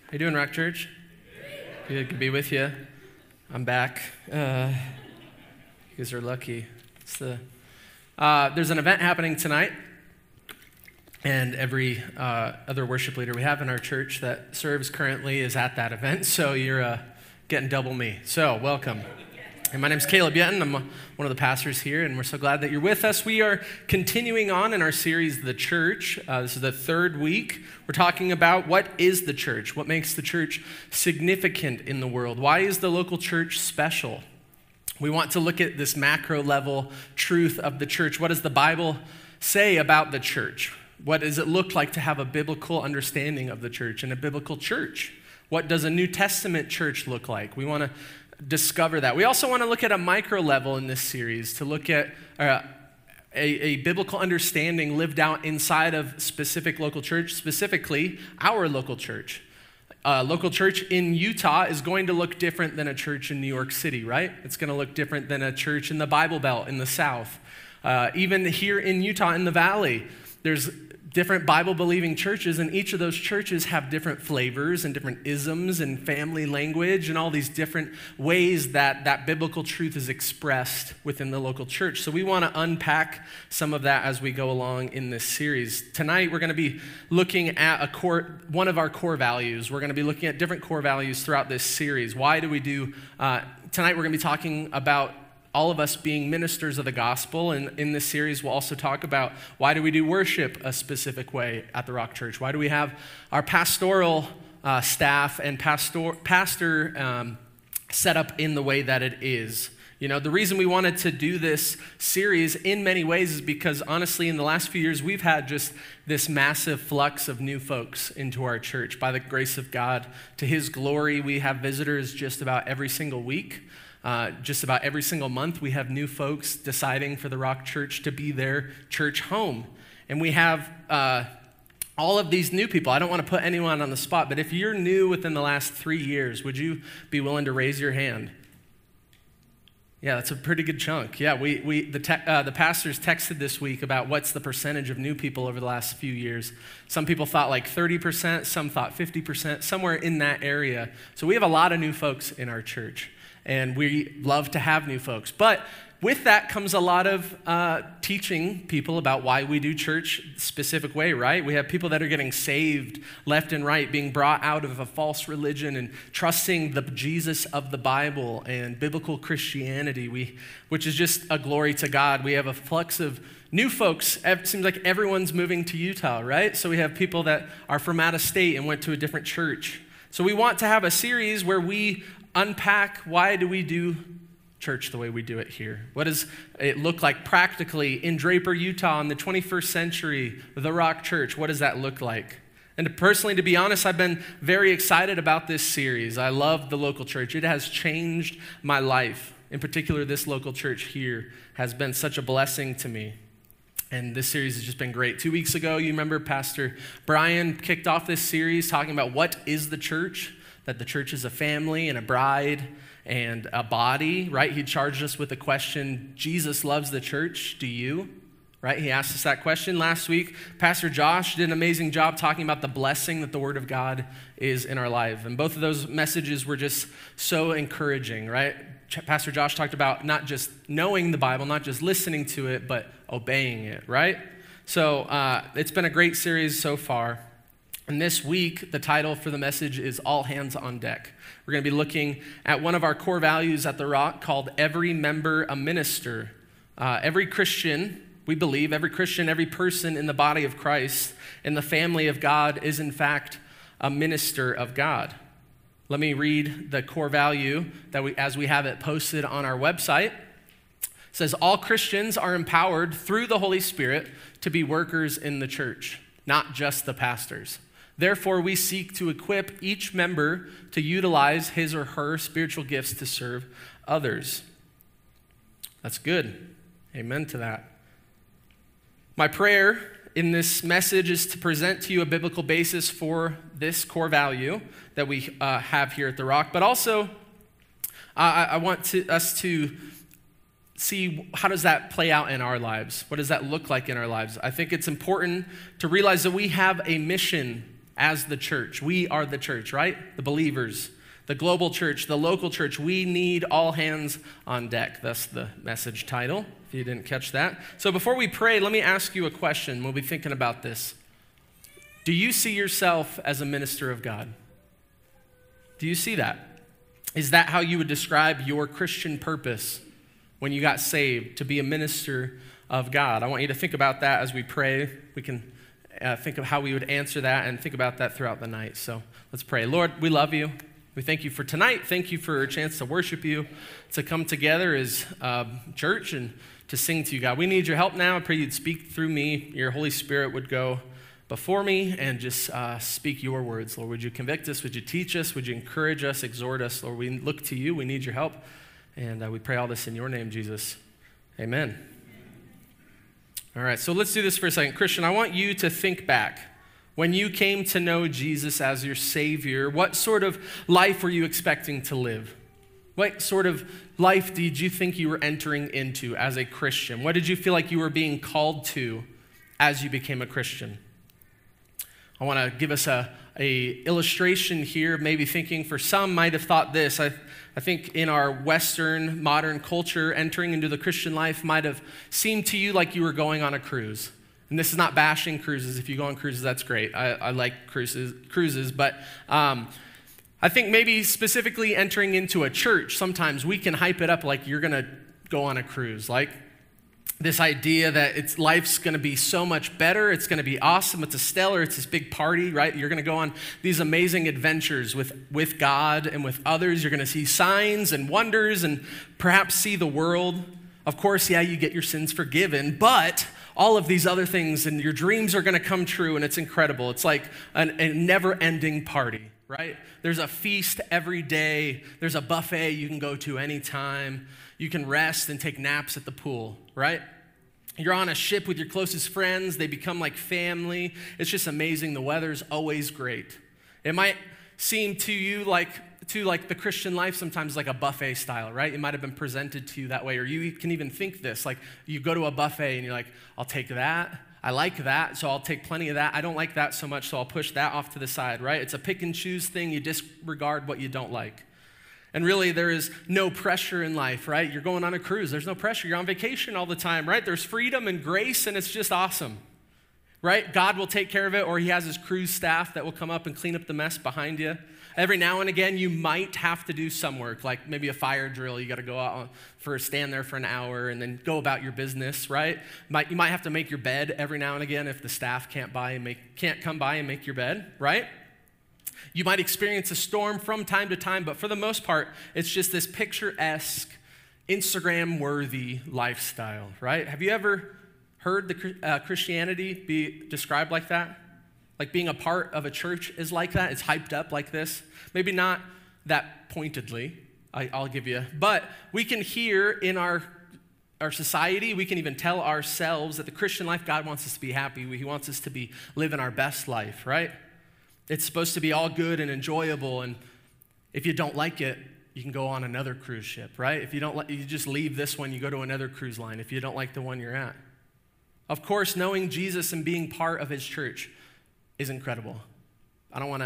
How you doing, Rock Church? Good to be with you. I'm back. You guys are lucky. There's an event happening tonight, and every other worship leader we have in our church that serves currently is at that event, so you're getting double me. So welcome. And my name's Caleb Yetton. I'm one of the pastors here, and we're so glad that you're with us. We are continuing on in our series, The Church. This is the third week. We're talking about what is the church? What makes the church significant in the world? Why is the local church special? We want to look at this macro level truth of the church. What does the Bible say about the church? What does it look like to have a biblical understanding of the church and a biblical church? What does a New Testament church look like? We want to discover that. We also want to look at a micro level in this series to look at a biblical understanding lived out inside of specific local church, specifically our local church. Local church in Utah is going to look different than a church in New York City, right? It's going to look different than a church in the Bible Belt in the South. Even here in Utah in the Valley, there's different Bible-believing churches, and each of those churches have different flavors and different isms and family language and all these different ways that biblical truth is expressed within the local church. So we want to unpack some of that as we go along in this series. Tonight, we're going to be looking at one of our core values. We're going to be looking at different core values throughout this series. Why do we do, tonight we're going to be talking about all of us being ministers of the gospel, and in this series we'll also talk about why do we do worship a specific way at the Rock Church? Why do we have our pastoral staff and pastor set up in the way that it is? You know, the reason we wanted to do this series in many ways is because honestly in the last few years we've had just this massive flux of new folks into our church. By the grace of God, to His glory, we have visitors just about every single week. Just about every single month, we have new folks deciding for the Rock Church to be their church home. And we have all of these new people. I don't want to put anyone on the spot, but if you're new within the last 3 years, would you be willing to raise your hand? Yeah, that's a pretty good chunk. Yeah, the pastors texted this week about what's the percentage of new people over the last few years. Some people thought like 30%, some thought 50%, somewhere in that area. So we have a lot of new folks in our church. And we love to have new folks. But with that comes a lot of teaching people about why we do church a specific way, right? We have people that are getting saved left and right, being brought out of a false religion and trusting the Jesus of the Bible and biblical Christianity, which is just a glory to God. We have a flux of new folks. It seems like everyone's moving to Utah, right? So we have people that are from out of state and went to a different church. So we want to have a series where we unpack why do we do church the way we do it here. What does it look like practically in Draper, Utah in the 21st century, the Rock Church? What does that look like? And personally, to be honest, I've been very excited about this series. I love the local church. It has changed my life. In particular, this local church here has been such a blessing to me. And this series has just been great. 2 weeks ago, you remember Pastor Brian kicked off this series talking about what is the church? That the church is a family and a bride and a body, right? He charged us with the question, Jesus loves the church, do you? Right? He asked us that question last week. Pastor Josh did an amazing job talking about the blessing that the Word of God is in our life. And both of those messages were just so encouraging, right? Pastor Josh talked about not just knowing the Bible, not just listening to it, but obeying it, right? So it's been a great series so far. And this week, the title for the message is All Hands on Deck. We're going to be looking at one of our core values at The Rock called Every Member a Minister. Every Christian, we believe, every Christian, every person in the body of Christ, in the family of God, is in fact a minister of God. Let me read the core value that as we have it posted on our website. It says, all Christians are empowered through the Holy Spirit to be workers in the church, not just the pastors. Therefore, we seek to equip each member to utilize his or her spiritual gifts to serve others. That's good. Amen to that. My prayer in this message is to present to you a biblical basis for this core value that we have here at The Rock, but also I want us to see how does that play out in our lives? What does that look like in our lives? I think it's important to realize that we have a mission as the church. We are the church, right? The believers, the global church, the local church. We need all hands on deck. That's the message title, if you didn't catch that. So before we pray, let me ask you a question. We'll be thinking about this. Do you see yourself as a minister of God? Do you see that? Is that how you would describe your Christian purpose when you got saved, to be a minister of God? I want you to think about that as we pray. We can think of how we would answer that and think about that throughout the night. So let's pray. Lord, we love you. We thank you for tonight. Thank you for a chance to worship you, to come together as church and to sing to you, God. We need your help now. I pray you'd speak through me. Your Holy Spirit would go before me and just speak your words. Lord, would you convict us? Would you teach us? Would you encourage us, exhort us? Lord, we look to you. We need your help. And we pray all this in your name, Jesus. Amen. All right, so let's do this for a second. Christian, I want you to think back. When you came to know Jesus as your Savior, what sort of life were you expecting to live? What sort of life did you think you were entering into as a Christian? What did you feel like you were being called to as you became a Christian? I want to give us a illustration here, maybe thinking for some might have thought this. I think in our Western modern culture, entering into the Christian life might have seemed to you like you were going on a cruise. And this is not bashing cruises. If you go on cruises, that's great. I like cruises, but I think maybe specifically entering into a church, sometimes we can hype it up like you're going to go on a cruise. Like this idea that life's going to be so much better. It's going to be awesome. It's a stellar. It's this big party, right? You're going to go on these amazing adventures with God and with others. You're going to see signs and wonders and perhaps see the world. Of course, yeah, you get your sins forgiven, but all of these other things and your dreams are going to come true, and it's incredible. It's like a never-ending party, right? There's a feast every day. There's a buffet you can go to anytime. You can rest and take naps at the pool, right? You're on a ship with your closest friends. They become like family. It's just amazing. The weather's always great. It might seem to you like the Christian life sometimes like a buffet style, right? It might have been presented to you that way, or you can even think this, like you go to a buffet and you're like, I'll take that. I like that, so I'll take plenty of that. I don't like that so much, so I'll push that off to the side, right? It's a pick and choose thing. You disregard what you don't like. And really, there is no pressure in life, right? You're going on a cruise. There's no pressure. You're on vacation all the time, right? There's freedom and grace, and it's just awesome, right? God will take care of it, or he has his cruise staff that will come up and clean up the mess behind you. Every now and again, you might have to do some work, like maybe a fire drill. You got to go out stand there for an hour and then go about your business, right? You might have to make your bed every now and again if the staff can't come by and make your bed, right? You might experience a storm from time to time, but for the most part, it's just this picturesque, Instagram-worthy lifestyle, right? Have you ever heard the Christianity be described like that? Like being a part of a church is like that. It's hyped up like this. Maybe not that pointedly, I'll give you. But we can hear in our society, we can even tell ourselves that the Christian life, God wants us to be happy. He wants us to be living our best life, right? It's supposed to be all good and enjoyable. And if you don't like it, you can go on another cruise ship, right? If you don't like, you just leave this one, you go to another cruise line if you don't like the one you're at. Of course, knowing Jesus and being part of his church is incredible. I don't want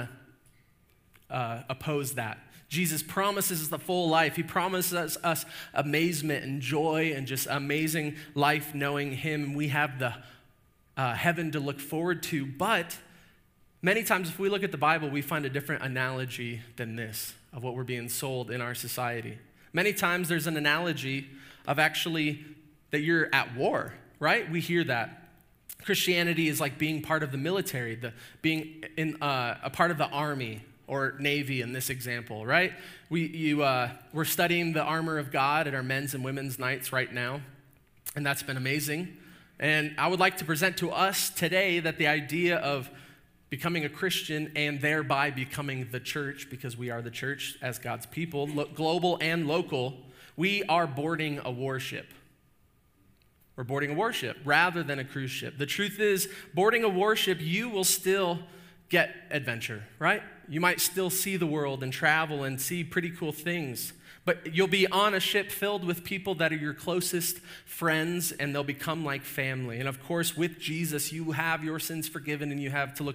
to oppose that. Jesus promises us the full life. He promises us amazement and joy and just amazing life knowing him. We have the heaven to look forward to. But many times if we look at the Bible, we find a different analogy than this of what we're being sold in our society. Many times there's an analogy of actually that you're at war, right? We hear that. Christianity is like being part of the military, being in a part of the army or navy in this example, right? We're studying the armor of God at our men's and women's nights right now, and that's been amazing. And I would like to present to us today that the idea of becoming a Christian and thereby becoming the church, because we are the church as God's people, global and local, we are boarding a warship. We're boarding a warship rather than a cruise ship. The truth is, boarding a warship, you will still get adventure, right? You might still see the world and travel and see pretty cool things. But you'll be on a ship filled with people that are your closest friends, and they'll become like family. And of course, with Jesus, you have your sins forgiven, and you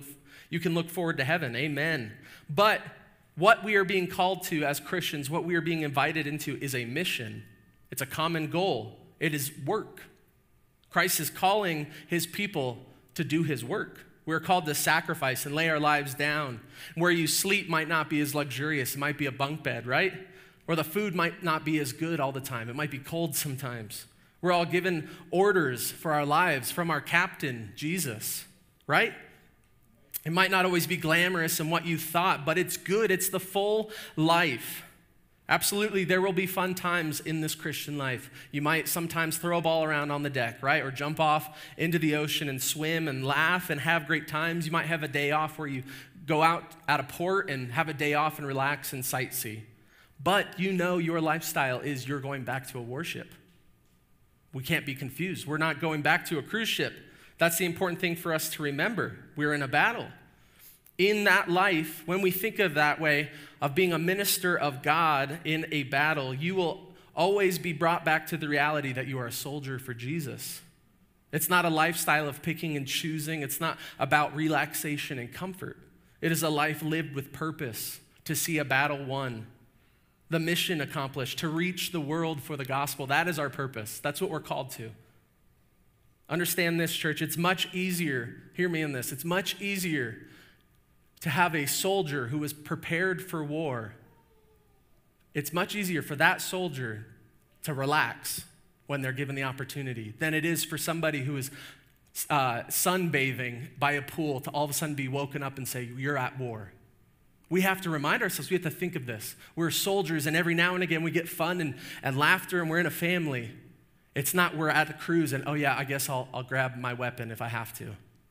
You can look forward to heaven. Amen. But what we are being called to as Christians, what we are being invited into is a mission. It's a common goal. It is work. Christ is calling his people to do his work. We're called to sacrifice and lay our lives down. Where you sleep might not be as luxurious. It might be a bunk bed, right? Or the food might not be as good all the time. It might be cold sometimes. We're all given orders for our lives from our captain, Jesus, right? It might not always be glamorous in what you thought, but it's good. It's the full life. Absolutely, there will be fun times in this Christian life. You might sometimes throw a ball around on the deck, right? Or jump off into the ocean and swim and laugh and have great times. You might have a day off where you go out at a port and have a day off and relax and sightsee. But you know your lifestyle is you're going back to a warship. We can't be confused. We're not going back to a cruise ship. That's the important thing for us to remember. We're in a battle. In that life, when we think of that way, of being a minister of God in a battle, you will always be brought back to the reality that you are a soldier for Jesus. It's not a lifestyle of picking and choosing. It's not about relaxation and comfort. It is a life lived with purpose, to see a battle won, the mission accomplished, to reach the world for the gospel. That is our purpose. That's what we're called to. Understand this, church. It's much easier, hear me in this, it's much easier to have a soldier who is prepared for war. It's much easier for that soldier to relax when they're given the opportunity than it is for somebody who is sunbathing by a pool to all of a sudden be woken up and say, you're at war. We have to remind ourselves, we have to think of this. We're soldiers, and every now and again we get fun and laughter, and we're in a family. It's not we're at a cruise and, oh yeah, I guess I'll grab my weapon if I have to.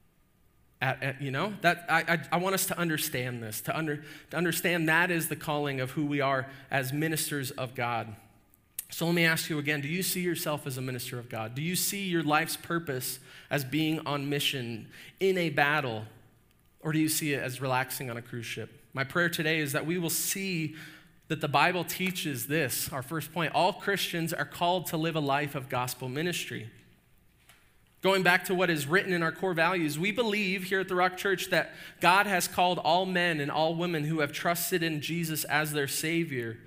I want us to understand this, to understand that is the calling of who we are as ministers of God. So let me ask you again, do you see yourself as a minister of God? Do you see your life's purpose as being on mission in a battle, or do you see it as relaxing on a cruise ship? My prayer today is that we will see that the Bible teaches this, our first point. All Christians are called to live a life of gospel ministry. Going back to what is written in our core values, we believe here at the Rock Church that God has called all men and all women who have trusted in Jesus as their Savior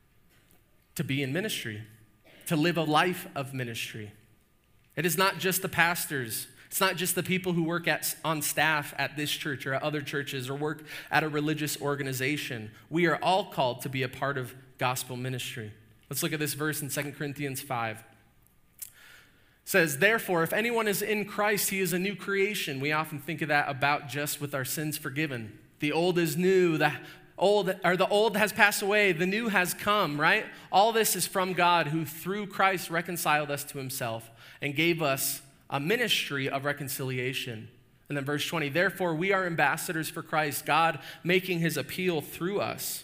to be in ministry, to live a life of ministry. It is not just the pastors. It's not just the people who work on staff at this church or at other churches or work at a religious organization. We are all called to be a part of gospel ministry. Let's look at this verse in 2 Corinthians 5. It says, therefore, if anyone is in Christ, he is a new creation. We often think of that about just with our sins forgiven. The old is new, the old has passed away, the new has come, right? All this is from God, who through Christ reconciled us to himself and gave us a ministry of reconciliation. And then verse 20, therefore we are ambassadors for Christ, God making his appeal through us.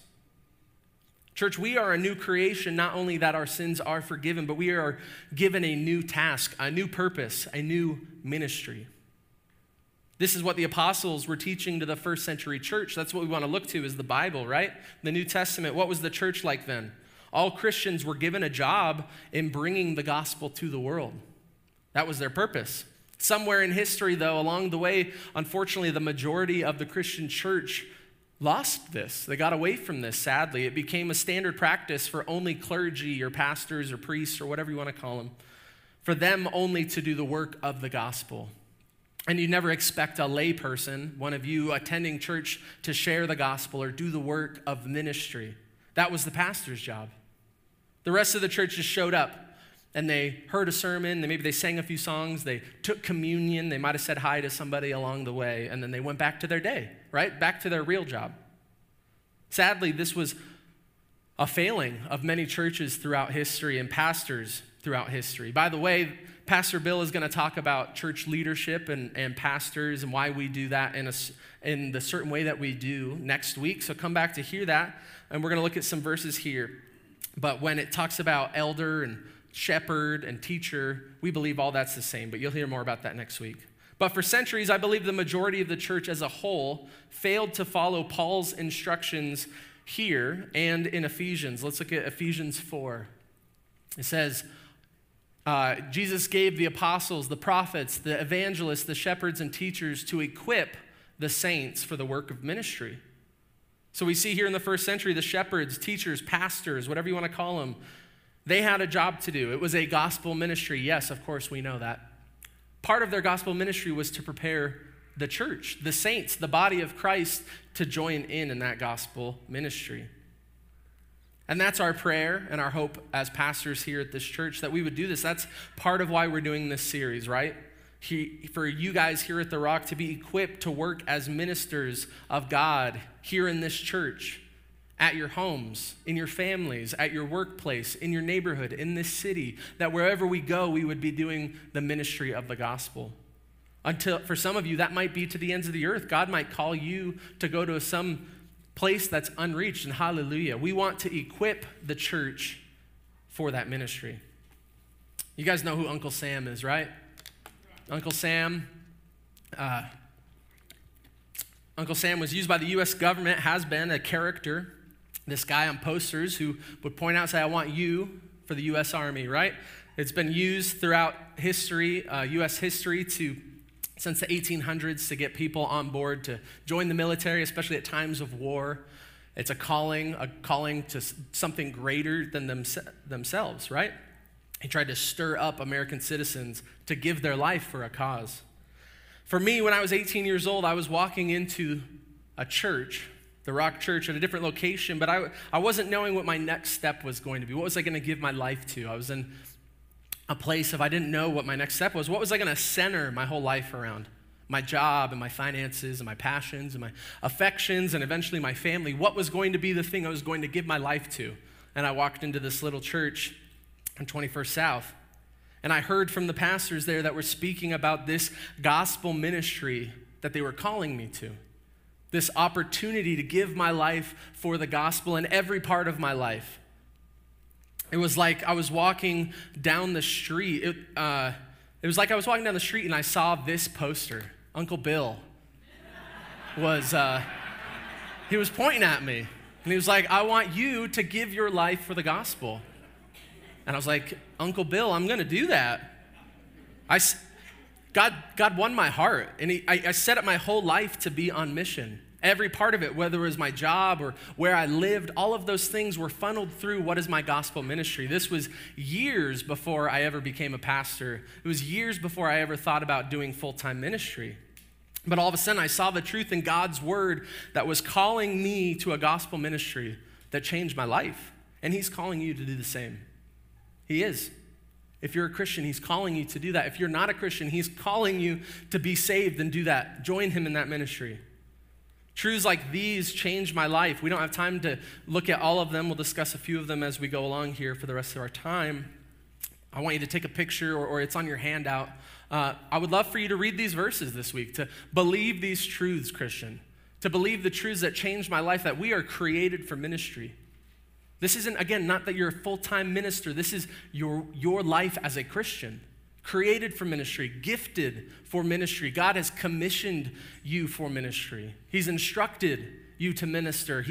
Church, we are a new creation, not only that our sins are forgiven, but we are given a new task, a new purpose, a new ministry. This is what the apostles were teaching to the first century church. That's what we want to look to is the Bible, right? The New Testament. What was the church like then? All Christians were given a job in bringing the gospel to the world. That was their purpose. Somewhere in history, though, along the way, unfortunately, the majority of the Christian church lost this. They got away from this, sadly. It became a standard practice for only clergy or pastors or priests or whatever you want to call them, for them only to do the work of the gospel. And you never expect a lay person, one of you attending church, to share the gospel or do the work of ministry. That was the pastor's job. The rest of the church just showed up and they heard a sermon, maybe they sang a few songs, they took communion, they might have said hi to somebody along the way, and then they went back to their day, right? Back to their real job. Sadly, this was a failing of many churches throughout history and pastors throughout history. By the way, Pastor Bill is going to talk about church leadership and pastors and why we do that in the certain way that we do next week. So come back to hear that, and we're going to look at some verses here. But when it talks about elder and shepherd and teacher, we believe all that's the same, but you'll hear more about that next week. But for centuries, I believe the majority of the church as a whole failed to follow Paul's instructions here and in Ephesians. Let's look at Ephesians 4. It says, Jesus gave the apostles, the prophets, the evangelists, the shepherds, and teachers to equip the saints for the work of ministry. So we see here in the first century, the shepherds, teachers, pastors, whatever you want to call them, they had a job to do. It was a gospel ministry. Yes, of course, we know that. Part of their gospel ministry was to prepare the church, the saints, the body of Christ, to join in that gospel ministry. And that's our prayer and our hope as pastors here at this church, that we would do this. That's part of why we're doing this series, right? For you guys here at The Rock to be equipped to work as ministers of God here in this church, at your homes, in your families, at your workplace, in your neighborhood, in this city, that wherever we go, we would be doing the ministry of the gospel. Until, for some of you, that might be to the ends of the earth. God might call you to go to some place that's unreached, and hallelujah. We want to equip the church for that ministry. You guys know who Uncle Sam is, right? Uncle Sam was used by the U.S. government, has been a character, this guy on posters who would point out, say, I want you for the U.S. Army, right? It's been used throughout history, U.S. history, since the 1800s to get people on board to join the military, especially at times of war. It's a calling to something greater than themselves, right? He tried to stir up American citizens to give their life for a cause. For me, when I was 18 years old, I was walking into a church, the Rock Church, at a different location, but I wasn't knowing what my next step was going to be. What was I going to give my life to? I was in a place of I didn't know what my next step was. What was I going to center my whole life around? My job and my finances and my passions and my affections and eventually my family. What was going to be the thing I was going to give my life to? And I walked into this little church on 21st South, and I heard from the pastors there that were speaking about this gospel ministry that they were calling me to. This opportunity to give my life for the gospel in every part of my life. It was like I was walking down the street. It was like I was walking down the street and I saw this poster. Uncle Bill he was pointing at me. And he was like, I want you to give your life for the gospel. And I was like, Uncle Bill, I'm going to do that. God won my heart. And I set up my whole life to be on mission. Every part of it, whether it was my job or where I lived, all of those things were funneled through what is my gospel ministry. This was years before I ever became a pastor. It was years before I ever thought about doing full-time ministry. But all of a sudden, I saw the truth in God's word that was calling me to a gospel ministry that changed my life. And he's calling you to do the same. He is. If you're a Christian, he's calling you to do that. If you're not a Christian, he's calling you to be saved and do that. Join him in that ministry. Truths like these changed my life. We don't have time to look at all of them. We'll discuss a few of them as we go along here for the rest of our time. I want you to take a picture, or it's on your handout. I would love for you to read these verses this week, to believe these truths, Christian, to believe the truths that changed my life, that we are created for ministry. This isn't, again, not that you're a full-time minister. This is your life as a Christian. Created for ministry, gifted for ministry. God has commissioned you for ministry. He's instructed you to minister.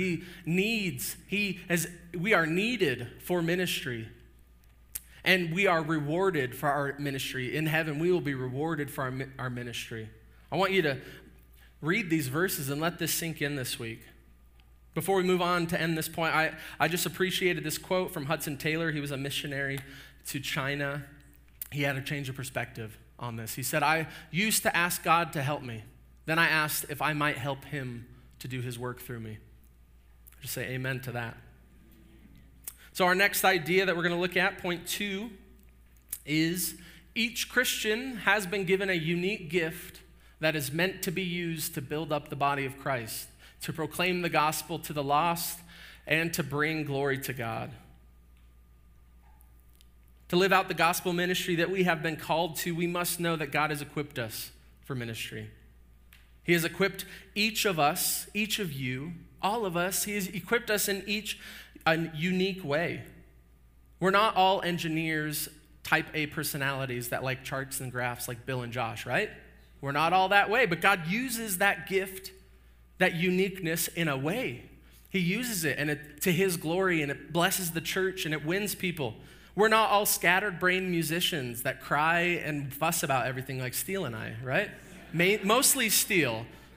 We are needed for ministry. And we are rewarded for our ministry. In heaven, we will be rewarded for our ministry. I want you to read these verses and let this sink in this week. Before we move on to end this point, I just appreciated this quote from Hudson Taylor. He was a missionary to China. He had a change of perspective on this. He said, I used to ask God to help me. Then I asked if I might help him to do his work through me. Just say amen to that. So our next idea that we're going to look at, point 2, is each Christian has been given a unique gift that is meant to be used to build up the body of Christ, to proclaim the gospel to the lost, and to bring glory to God. To live out the gospel ministry that we have been called to, we must know that God has equipped us for ministry. He has equipped each of us, each of you, all of us. He has equipped us in each a unique way. We're not all engineers, type A personalities that like charts and graphs like Bill and Josh, right? We're not all that way, but God uses that gift, that uniqueness in a way. He uses it and to his glory, and it blesses the church and it wins people. We're not all scattered-brained musicians that cry and fuss about everything like Steele and I, right? Mostly Steele,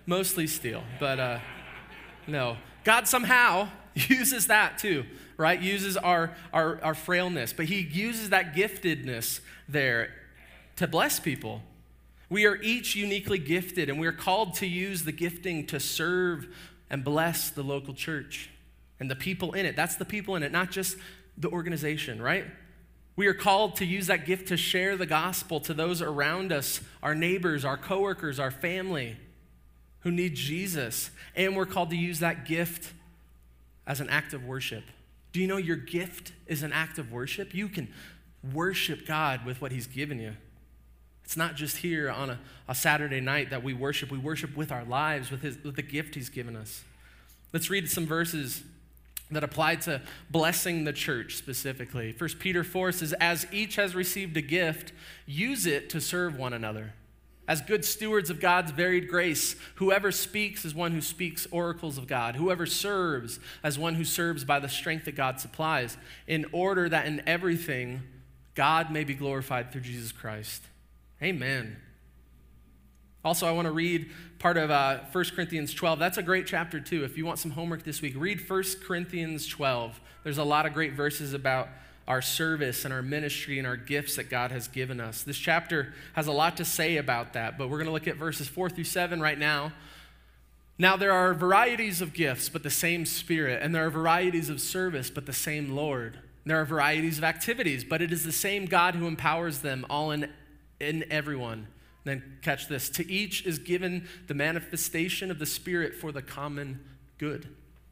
mostly steal, but no. God somehow uses that too, right? Uses our frailness, but he uses that giftedness there to bless people. We are each uniquely gifted, and we are called to use the gifting to serve and bless the local church and the people in it. That's the people in it, not just the organization, right? We are called to use that gift to share the gospel to those around us, our neighbors, our coworkers, our family who need Jesus. And we're called to use that gift as an act of worship. Do you know your gift is an act of worship? You can worship God with what he's given you. It's not just here on a Saturday night that we worship. We worship with our lives, with the gift he's given us. Let's read some verses that apply to blessing the church specifically. 1 Peter 4 says, as each has received a gift, use it to serve one another. As good stewards of God's varied grace, whoever speaks is one who speaks oracles of God. Whoever serves as one who serves by the strength that God supplies, in order that in everything God may be glorified through Jesus Christ. Amen. Also, I want to read part of 1 Corinthians 12. That's a great chapter too. If you want some homework this week, read 1 Corinthians 12. There's a lot of great verses about our service and our ministry and our gifts that God has given us. This chapter has a lot to say about that, but we're going to look at verses 4 through 7 right now. Now, there are varieties of gifts, but the same Spirit, and there are varieties of service, but the same Lord. There are varieties of activities, but it is the same God who empowers them all in everyone. Then catch this. To each is given the manifestation of the Spirit for the common good.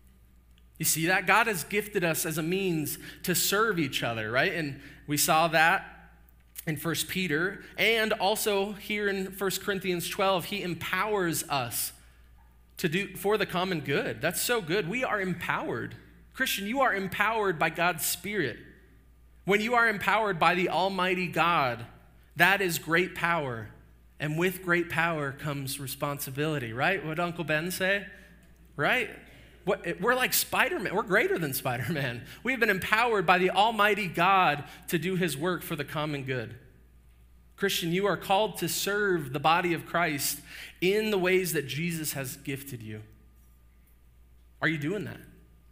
You see that? God has gifted us as a means to serve each other, right? And we saw that in 1 Peter. And also here in 1 Corinthians 12, he empowers us to do for the common good. That's so good. We are empowered. Christian, you are empowered by God's Spirit. When you are empowered by the Almighty God, that is great power. And with great power comes responsibility, right? What did Uncle Ben say? Right? We're like Spider-Man. We're greater than Spider-Man. We've been empowered by the Almighty God to do his work for the common good. Christian, you are called to serve the body of Christ in the ways that Jesus has gifted you. Are you doing that?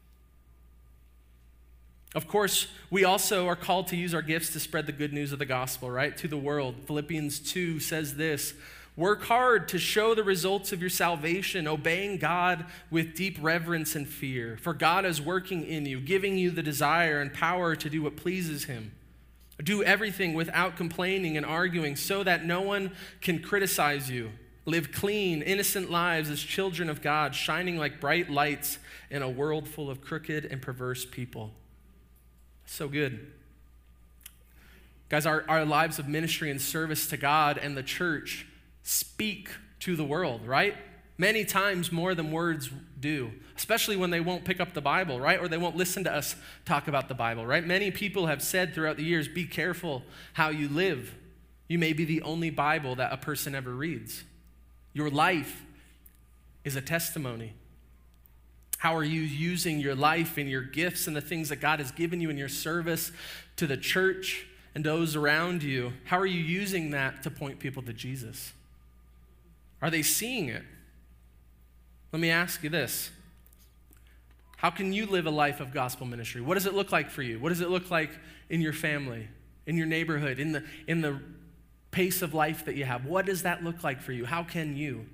Of course, we also are called to use our gifts to spread the good news of the gospel, right, to the world. Philippians 2 says this, work hard to show the results of your salvation, obeying God with deep reverence and fear. For God is working in you, giving you the desire and power to do what pleases him. Do everything without complaining and arguing so that no one can criticize you. Live clean, innocent lives as children of God, shining like bright lights in a world full of crooked and perverse people. So good. Guys, our lives of ministry and service to God and the church speak to the world, right? Many times more than words do, especially when they won't pick up the Bible, right? Or they won't listen to us talk about the Bible, right? Many people have said throughout the years, be careful how you live. You may be the only Bible that a person ever reads. Your life is a testimony. How are you using your life and your gifts and the things that God has given you in your service to the church and those around you? How are you using that to point people to Jesus? Are they seeing it? Let me ask you this. How can you live a life of gospel ministry? What does it look like for you? What does it look like in your family, in your neighborhood, in the pace of life that you have? What does that look like for you? How can you?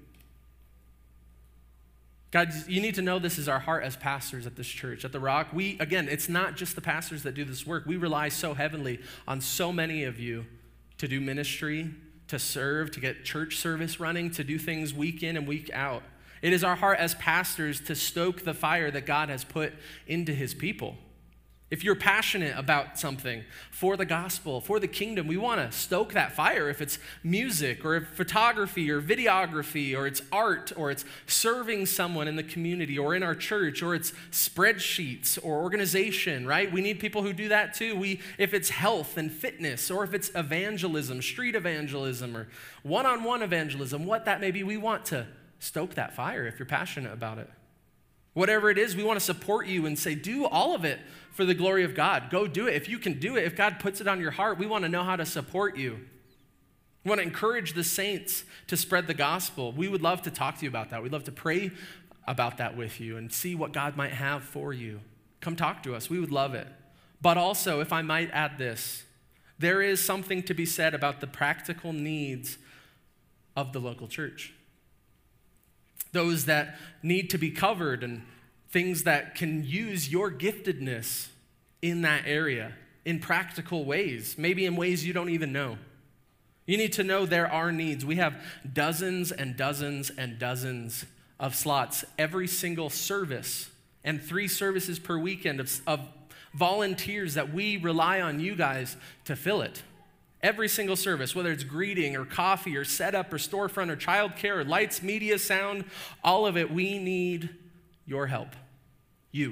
God, you need to know this is our heart as pastors at this church, at The Rock. It's not just the pastors that do this work. We rely so heavily on so many of you to do ministry, to serve, to get church service running, to do things week in and week out. It is our heart as pastors to stoke the fire that God has put into his people. If you're passionate about something for the gospel, for the kingdom, we want to stoke that fire. If it's music or photography or videography or it's art or it's serving someone in the community or in our church or it's spreadsheets or organization, right? We need people who do that too. If it's health and fitness or if it's evangelism, street evangelism or one-on-one evangelism, what that may be, we want to stoke that fire if you're passionate about it. Whatever it is, we want to support you and say, do all of it for the glory of God. Go do it. If you can do it, if God puts it on your heart, we want to know how to support you. We want to encourage the saints to spread the gospel. We would love to talk to you about that. We'd love to pray about that with you and see what God might have for you. Come talk to us. We would love it. But also, if I might add this, there is something to be said about the practical needs of the local church. Those that need to be covered and things that can use your giftedness in that area in practical ways, maybe in ways you don't even know. You need to know there are needs. We have dozens and dozens and dozens of slots every single service and 3 services per weekend of volunteers that we rely on you guys to fill it. Every single service, whether it's greeting or coffee or setup or storefront or childcare or lights, media, sound, all of it, we need your help. You.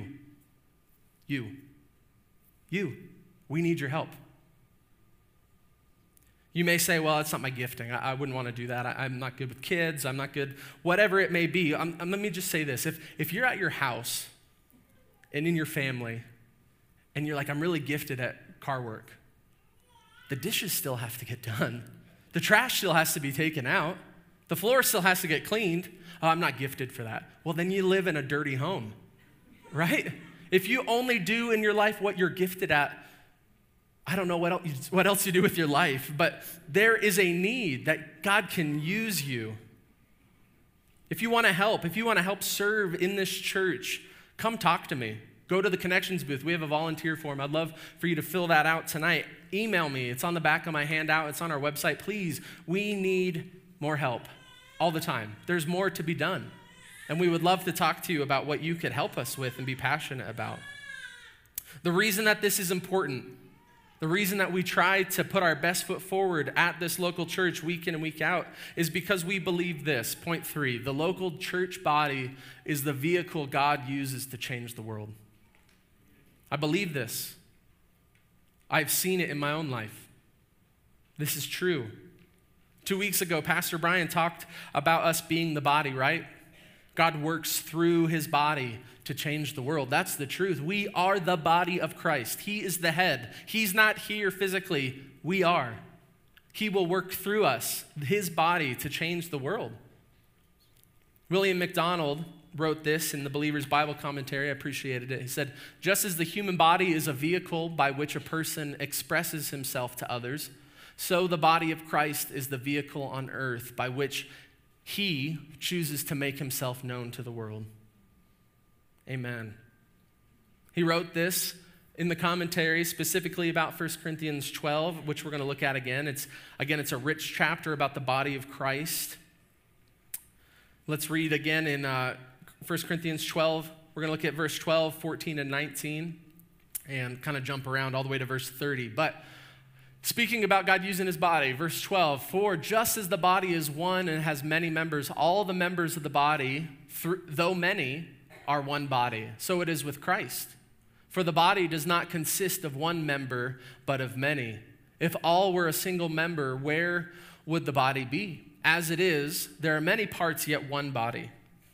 We need your help. You may say, well, it's not my gifting. I wouldn't want to do that. I'm not good with kids. I'm not good, whatever it may be. Let me just say this. If you're at your house and in your family and you're like, I'm really gifted at car work, the dishes still have to get done. The trash still has to be taken out. The floor still has to get cleaned. Oh, I'm not gifted for that. Well, then you live in a dirty home, right? If you only do in your life what you're gifted at, I don't know what else you do with your life, but there is a need that God can use you. If you want to help serve in this church, come talk to me. Go to the connections booth. We have a volunteer form. I'd love for you to fill that out tonight. Email me. It's on the back of my handout. It's on our website. Please, we need more help all the time. There's more to be done. And we would love to talk to you about what you could help us with and be passionate about. The reason that this is important, the reason that we try to put our best foot forward at this local church week in and week out is because we believe this. Point 3, the local church body is the vehicle God uses to change the world. I believe this. I've seen it in my own life. This is true. 2 weeks ago, Pastor Brian talked about us being the body, right? God works through his body to change the world. That's the truth. We are the body of Christ. He is the head. He's not here physically. We are. He will work through us, his body, to change the world. William MacDonald wrote this in the Believer's Bible Commentary. I appreciated it. He said, just as the human body is a vehicle by which a person expresses himself to others, so the body of Christ is the vehicle on earth by which he chooses to make himself known to the world. Amen. He wrote this in the commentary specifically about 1 Corinthians 12, which we're going to look at again. It's a rich chapter about the body of Christ. Let's read again in 1 Corinthians 12. We're going to look at verse 12, 14, and 19, and kind of jump around all the way to verse 30. But speaking about God using his body, verse 12, for just as the body is one and has many members, all the members of the body, though many, are one body. So it is with Christ. For the body does not consist of one member, but of many. If all were a single member, where would the body be? As it is, there are many parts, yet one body.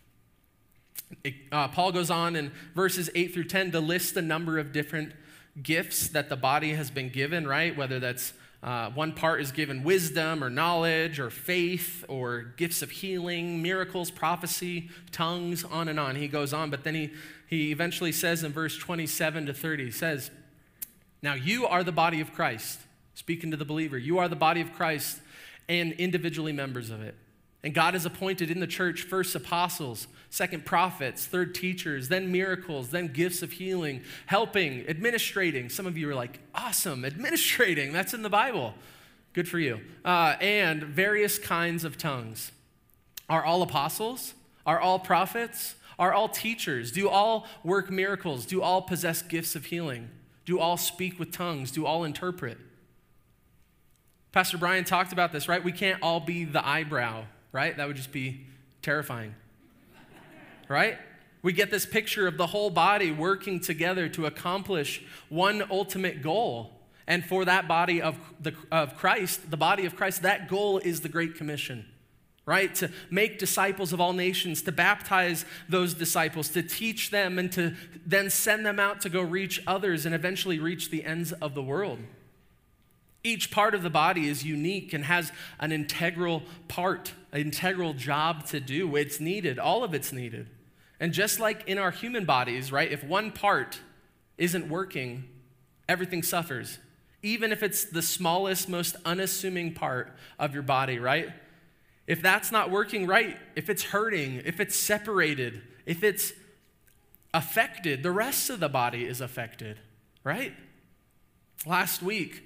Paul goes on in verses 8 through 10 to list a number of different gifts that the body has been given, right? Whether that's one part is given wisdom or knowledge or faith or gifts of healing, miracles, prophecy, tongues, on and on. He goes on, but then he eventually says in verse 27 to 30, he says, now you are the body of Christ, speaking to the believer. You are the body of Christ and individually members of it. And God has appointed in the church first apostles, second prophets, third teachers, then miracles, then gifts of healing, helping, administrating. Some of you are like, awesome, administrating, that's in the Bible. Good for you. And various kinds of tongues. Are all apostles? Are all prophets? Are all teachers? Do all work miracles? Do all possess gifts of healing? Do all speak with tongues? Do all interpret? Pastor Brian talked about this, right? We can't all be the eyebrow, right? That would just be terrifying, right? We get this picture of the whole body working together to accomplish one ultimate goal. And for that body of Christ, the body of Christ, that goal is the Great Commission, right? To make disciples of all nations, to baptize those disciples, to teach them, and to then send them out to go reach others and eventually reach the ends of the world. Each part of the body is unique and has an integral part, an integral job to do. It's needed. All of it's needed. And just like in our human bodies, right, if one part isn't working, everything suffers. Even if it's the smallest, most unassuming part of your body, right? If that's not working right, if it's hurting, if it's separated, if it's affected, the rest of the body is affected, right? Last week,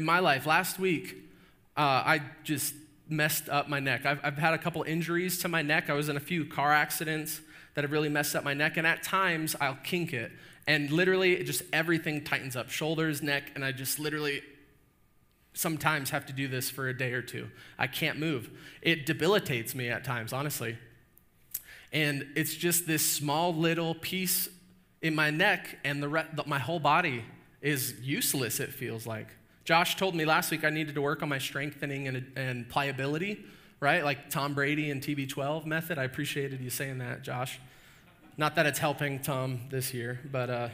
I just messed up my neck. I've had a couple injuries to my neck. I was in a few car accidents that have really messed up my neck, and at times I'll kink it, and literally just everything tightens up, shoulders, neck, and I just literally sometimes have to do this for a day or two. I can't move. It debilitates me at times, honestly. And it's just this small little piece in my neck, and my whole body is useless, it feels like. Josh told me last week I needed to work on my strengthening and pliability, right? Like Tom Brady and TB12 method. I appreciated you saying that, Josh. Not that it's helping Tom this year, but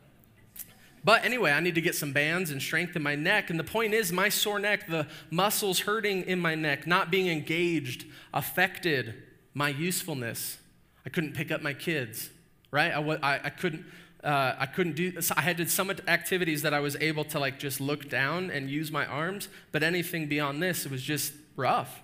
anyway, I need to get some bands and strengthen my neck. And the point is, my sore neck, the muscles hurting in my neck, not being engaged, affected my usefulness. I couldn't pick up my kids, right? I couldn't do, I had some activities that I was able to like just look down and use my arms, but anything beyond this, it was just rough.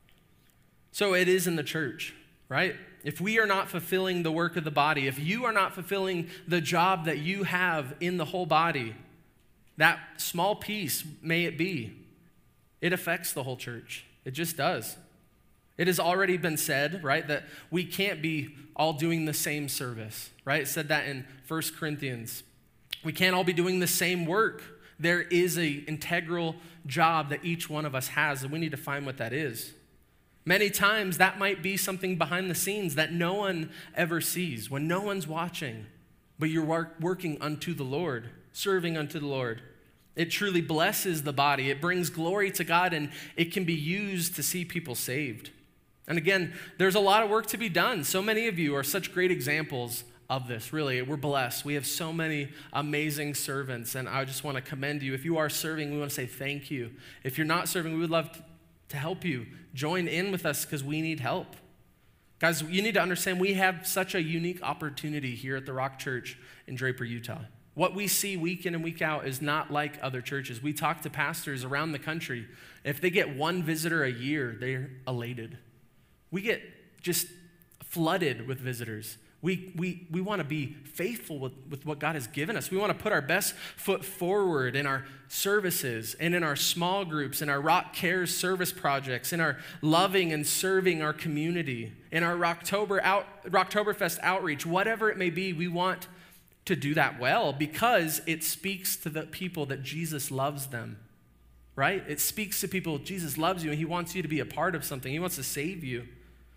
So it is in the church, right? If we are not fulfilling the work of the body, if you are not fulfilling the job that you have in the whole body, that small piece, may it be, it affects the whole church. It just does. It has already been said, right, that we can't be all doing the same service, right? It said that in 1 Corinthians. We can't all be doing the same work. There is an integral job that each one of us has, and we need to find what that is. Many times that might be something behind the scenes that no one ever sees, when no one's watching, but you're working unto the Lord, serving unto the Lord. It truly blesses the body. It brings glory to God, and it can be used to see people saved. And again, there's a lot of work to be done. So many of you are such great examples of this, really. We're blessed. We have so many amazing servants, and I just want to commend you. If you are serving, we want to say thank you. If you're not serving, we would love to help you. Join in with us because we need help. Guys, you need to understand we have such a unique opportunity here at the Rock Church in Draper, Utah. What we see week in and week out is not like other churches. We talk to pastors around the country. If they get one visitor a year, they're elated. We get just flooded with visitors. We want to be faithful with what God has given us. We want to put our best foot forward in our services and in our small groups, in our Rock Cares service projects, in our loving and serving our community, in our Rocktoberfest outreach, whatever it may be. We want to do that well because it speaks to the people that Jesus loves them, right? It speaks to people, Jesus loves you and he wants you to be a part of something. He wants to save you.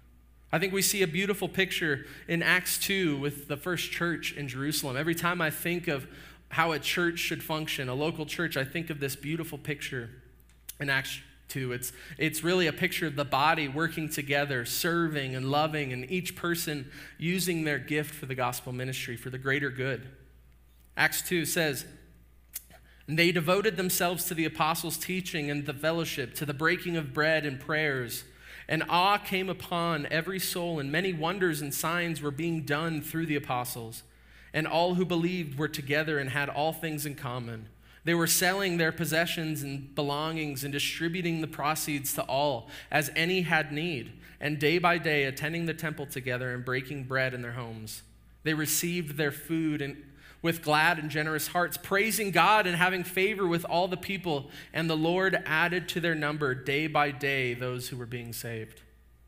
I think we see a beautiful picture in Acts 2 with the first church in Jerusalem. Every time I think of how a church should function, a local church, I think of this beautiful picture in Acts 2. It's really a picture of the body working together, serving and loving, and each person using their gift for the gospel ministry, for the greater good. Acts 2 says, "And they devoted themselves to the apostles' teaching and the fellowship, to the breaking of bread and prayers. And awe came upon every soul, and many wonders and signs were being done through the apostles. And all who believed were together and had all things in common. They were selling their possessions and belongings and distributing the proceeds to all, as any had need, and day by day attending the temple together and breaking bread in their homes. They received their food with glad and generous hearts, praising God and having favor with all the people. And the Lord added to their number day by day those who were being saved."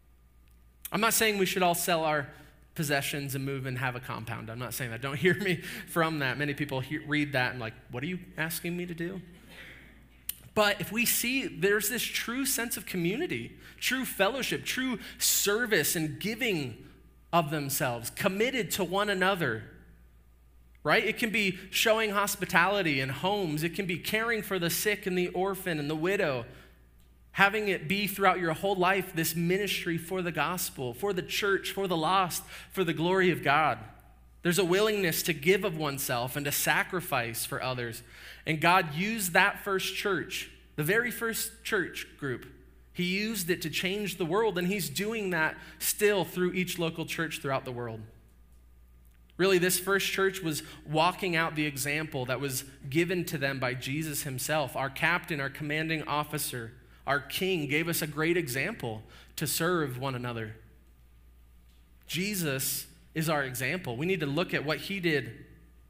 I'm not saying we should all sell our possessions and move and have a compound. I'm not saying that. Don't hear me from that. Many people read that and like, what are you asking me to do? But if we see there's this true sense of community, true fellowship, true service and giving of themselves, committed to one another, right? It can be showing hospitality in homes. It can be caring for the sick and the orphan and the widow. Having it be throughout your whole life this ministry for the gospel, for the church, for the lost, for the glory of God. There's a willingness to give of oneself and to sacrifice for others. And God used that first church, The very first church group. He used it to change the world, and he's doing that still through each local church throughout the world. Really, this first church was walking out the example that was given to them by Jesus himself. Our captain, our commanding officer, our king gave us a great example to serve one another. Jesus is our example. We need to look at what he did.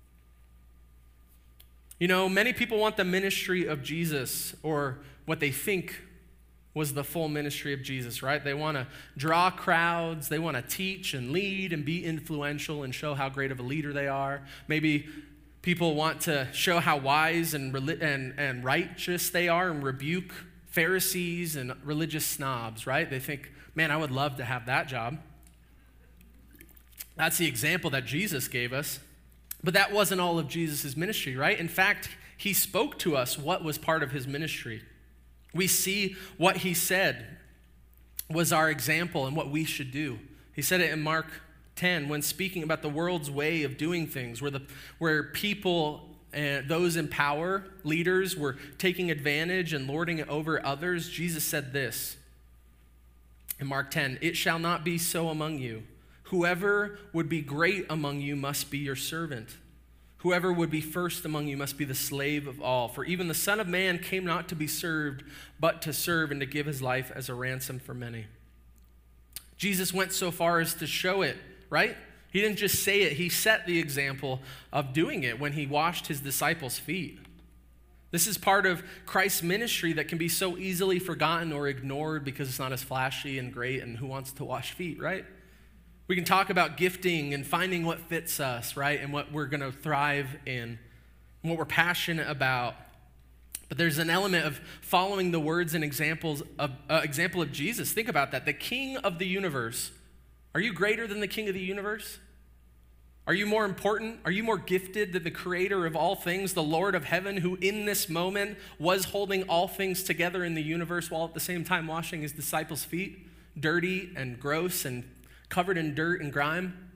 You know, many people want the ministry of Jesus, or what they think was the full ministry of Jesus, right? They want to draw crowds. They want to teach and lead and be influential and show how great of a leader they are. Maybe people want to show how wise and righteous they are and rebuke Pharisees and religious snobs, right? They think, man, I would love to have that job. That's the example that Jesus gave us. But that wasn't all of Jesus' ministry, right? In fact, he spoke to us what was part of his ministry. We see what he said was our example and what we should do. He said it in Mark 10 when speaking about the world's way of doing things, where people and those in power, leaders, were taking advantage and lording it over others. Jesus said this in Mark 10, "It shall not be so among you. Whoever would be great among you must be your servant. Whoever would be first among you must be the slave of all. For even the Son of Man came not to be served, but to serve and to give his life as a ransom for many." Jesus went so far as to show it, right? He didn't just say it. He set the example of doing it when he washed his disciples' feet. This is part of Christ's ministry that can be so easily forgotten or ignored because it's not as flashy and great, and who wants to wash feet, right? We can talk about gifting and finding what fits us, right? And what we're going to thrive in, and what we're passionate about. But there's an element of following the words and example of Jesus. Think about that. The King of the universe. Are you greater than the King of the universe? Are you more important? Are you more gifted than the creator of all things, the Lord of heaven, who in this moment was holding all things together in the universe while at the same time washing his disciples' feet, dirty and gross and covered in dirt and grime?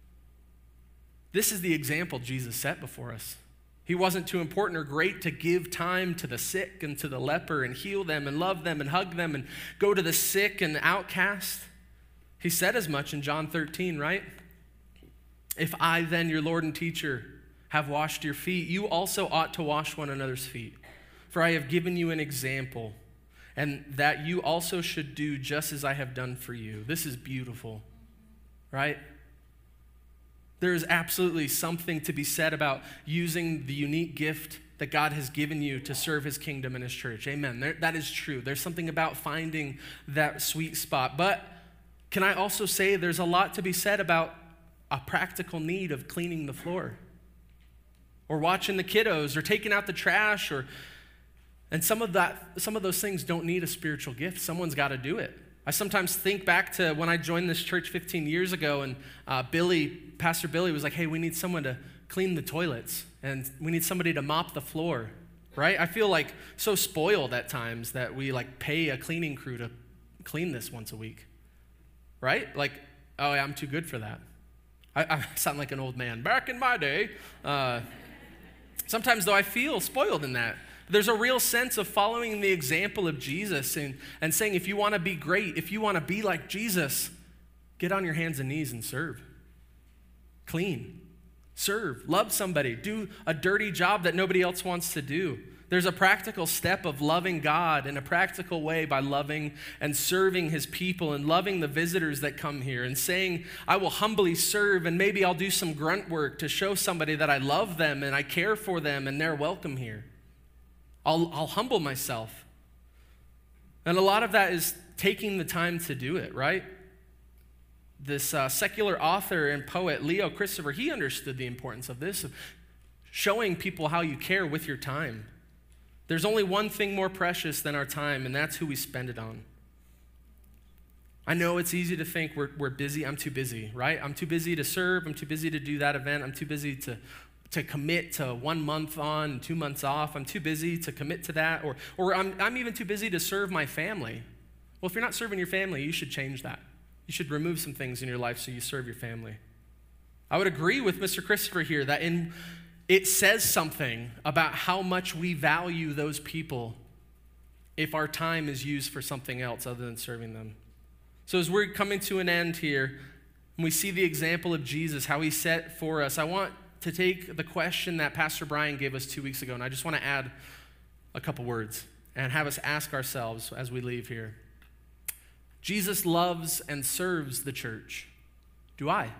This is the example Jesus set before us. He wasn't too important or great to give time to the sick and to the leper and heal them and love them and hug them and go to the sick and the outcast. He said as much in John 13, right? "If I then, your Lord and teacher, have washed your feet, you also ought to wash one another's feet. For I have given you an example, and that you also should do just as I have done for you." This is beautiful, right? There is absolutely something to be said about using the unique gift that God has given you to serve his kingdom and his church. Amen. That is true. There's something about finding that sweet spot. But can I also say there's a lot to be said about a practical need of cleaning the floor, or watching the kiddos, or taking out the trash, and some of those things don't need a spiritual gift. Someone's got to do it. I sometimes think back to when I joined this church 15 years ago, and Pastor Billy was like, "Hey, we need someone to clean the toilets, and we need somebody to mop the floor," right? I feel like so spoiled at times that we pay a cleaning crew to clean this once a week, right? Like, oh yeah, I'm too good for that. I sound like an old man. Back in my day. Sometimes, though, I feel spoiled in that. There's a real sense of following the example of Jesus and saying, if you want to be great, if you want to be like Jesus, get on your hands and knees and serve. Clean. Serve. Love somebody. Do a dirty job that nobody else wants to do. There's a practical step of loving God in a practical way by loving and serving his people and loving the visitors that come here and saying, I will humbly serve, and maybe I'll do some grunt work to show somebody that I love them and I care for them and they're welcome here. I'll humble myself. And a lot of that is taking the time to do it, right? This secular author and poet, Leo Christopher, he understood the importance of this, of showing people how you care with your time. There's only one thing more precious than our time, and that's who we spend it on. I know it's easy to think we're busy. I'm too busy, right? I'm too busy to serve. I'm too busy to do that event. I'm too busy to commit to 1 month on, 2 months off. I'm too busy to commit to that. Or I'm even too busy to serve my family. Well, if you're not serving your family, you should change that. You should remove some things in your life so you serve your family. I would agree with Mr. Christopher here that it says something about how much we value those people if our time is used for something else other than serving them. So as we're coming to an end here, and we see the example of Jesus, how he set for us, I want to take the question that Pastor Brian gave us 2 weeks ago, and I just want to add a couple words and have us ask ourselves as we leave here. Jesus loves and serves the church. Do I?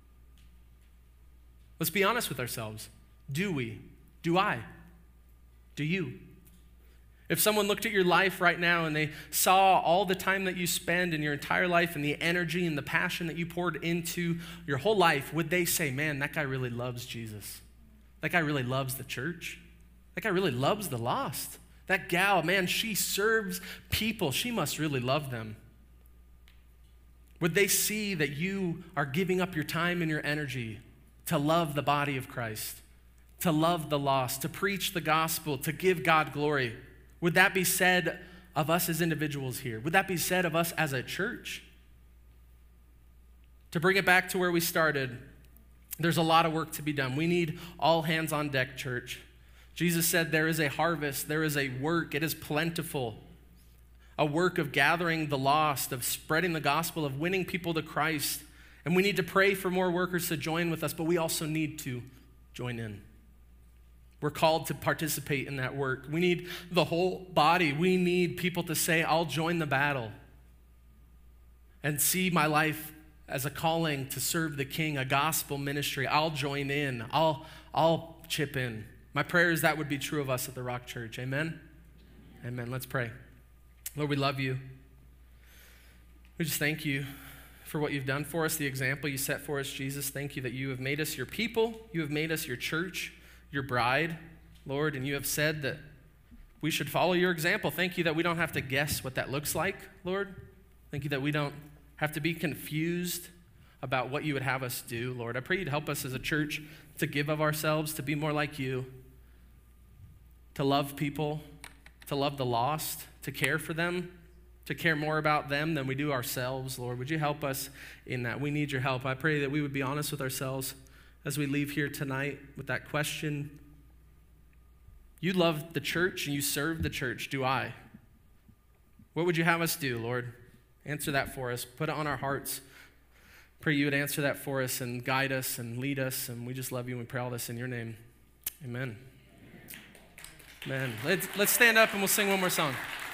Let's be honest with ourselves. Do we? Do I? Do you? If someone looked at your life right now and they saw all the time that you spend in your entire life and the energy and the passion that you poured into your whole life, would they say, man, that guy really loves Jesus? That guy really loves the church? That guy really loves the lost? That gal, man, she serves people. She must really love them. Would they see that you are giving up your time and your energy to love the body of Christ, to love the lost, to preach the gospel, to give God glory? Would that be said of us as individuals here? Would that be said of us as a church? To bring it back to where we started, there's a lot of work to be done. We need all hands on deck, church. Jesus said there is a harvest, there is a work, it is plentiful. A work of gathering the lost, of spreading the gospel, of winning people to Christ. And we need to pray for more workers to join with us, but we also need to join in. We're called to participate in that work. We need the whole body. We need people to say, I'll join the battle and see my life as a calling to serve the King, a gospel ministry. I'll join in. I'll chip in. My prayer is that would be true of us at the Rock Church. Amen? Amen. Let's pray. Lord, we love you. We just thank you for what you've done for us, the example you set for us, Jesus. Thank you that you have made us your people. You have made us your church, your bride, Lord, and you have said that we should follow your example. Thank you that we don't have to guess what that looks like, Lord. Thank you that we don't have to be confused about what you would have us do, Lord. I pray you'd help us as a church to give of ourselves, to be more like you, to love people, to love the lost, to care for them, to care more about them than we do ourselves, Lord. Would you help us in that? We need your help. I pray that we would be honest with ourselves as we leave here tonight with that question. You love the church and you serve the church. Do I? What would you have us do, Lord? Answer that for us. Put it on our hearts. Pray you would answer that for us and guide us and lead us. And we just love you and we pray all this in your name. Amen. Amen. Let's stand up and we'll sing one more song.